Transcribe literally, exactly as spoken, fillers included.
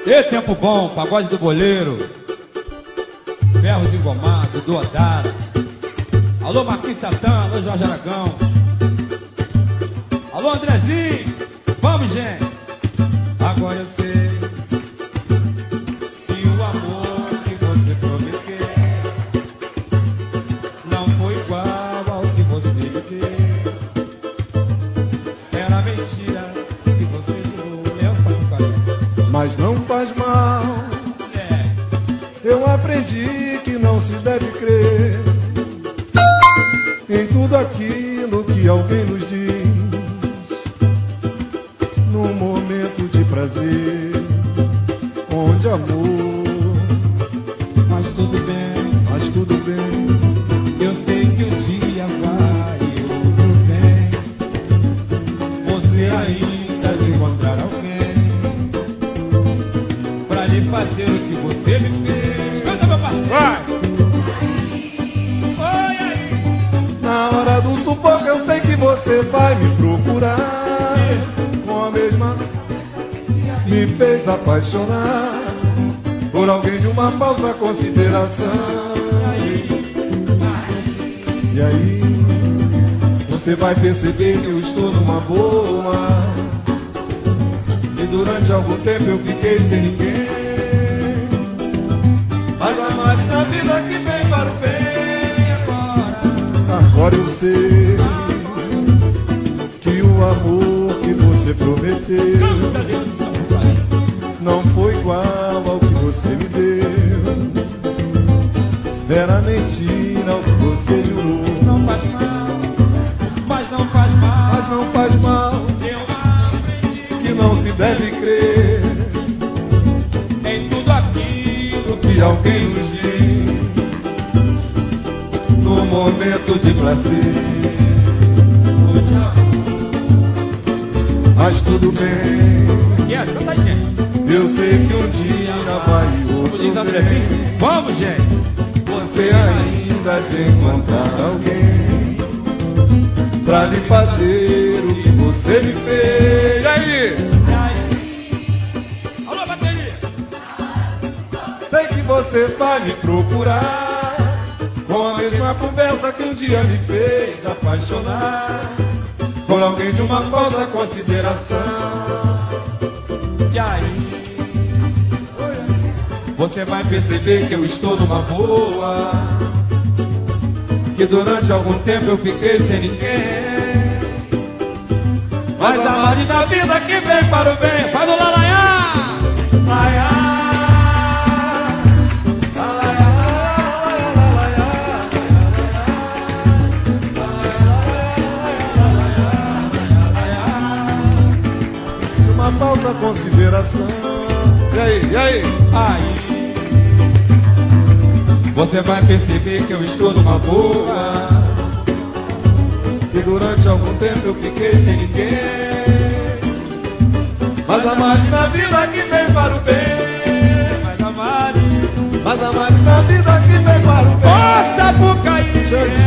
E tempo bom, pagode do boleiro, ferro de engomado, do Odara. Alô Marquinhos Satã, alô Jorge Aragão. Alô Andrezinho, vamos gente. Agora eu sei que o amor que você prometeu não foi igual ao que você me deu. Era mentira que você jurou. Eu só não falei. Mas não faz mal, É. eu aprendi que não se deve crer em tudo aquilo que alguém nos diz num momento de prazer, onde amor. Mas tudo bem, Mas tudo bem, eu sei que um dia vai e outro vem. Você ainda de encontrar alguém pra lhe fazer o que você me fez. Canta, meu parceiro! vai! Oi, aí! Na hora do sufoco eu sei que você vai me procurar, com a mesma me fez apaixonar por alguém de uma falsa consideração. E aí você vai perceber que eu estou numa boa, e durante algum tempo eu fiquei sem ninguém. Mas há males na vida que vem para o bem. Agora eu sei que o amor que você prometeu Canta, Deus do céu, pai. não foi igual ao que você me deu. Era mentira o que você jurou. Não faz mal, mas não faz mal. Mas não faz mal, Eu aprendi que não se deve crer em tudo aquilo que alguém nos diz no momento de prazer. Mas tudo bem, que é. Canta aí, gente. eu sei que um dia vai e Como outro diz André vem. Filho. Vamos, gente. Você ainda de encontrar alguém pra lhe fazer o que você me fez. E aí? E aí? Alô, bateria! Sei que você vai me procurar com a mesma conversa que um dia me fez apaixonar por alguém de uma falsa consideração. E aí? Você vai perceber que eu estou numa boa, Que durante algum tempo eu fiquei sem ninguém. Mas a maldita da vida que vem para o bem. Faz o lalaiá! Laiá, de uma falsa consideração. E aí, e aí? Aí você vai perceber que eu estou numa boa, Que durante algum tempo eu fiquei sem ninguém. Mas a maldita vida que vem para o bem. mas a Mari. Mas a maldita vida que vem para o bem. Ô, Sapucaí! Chega.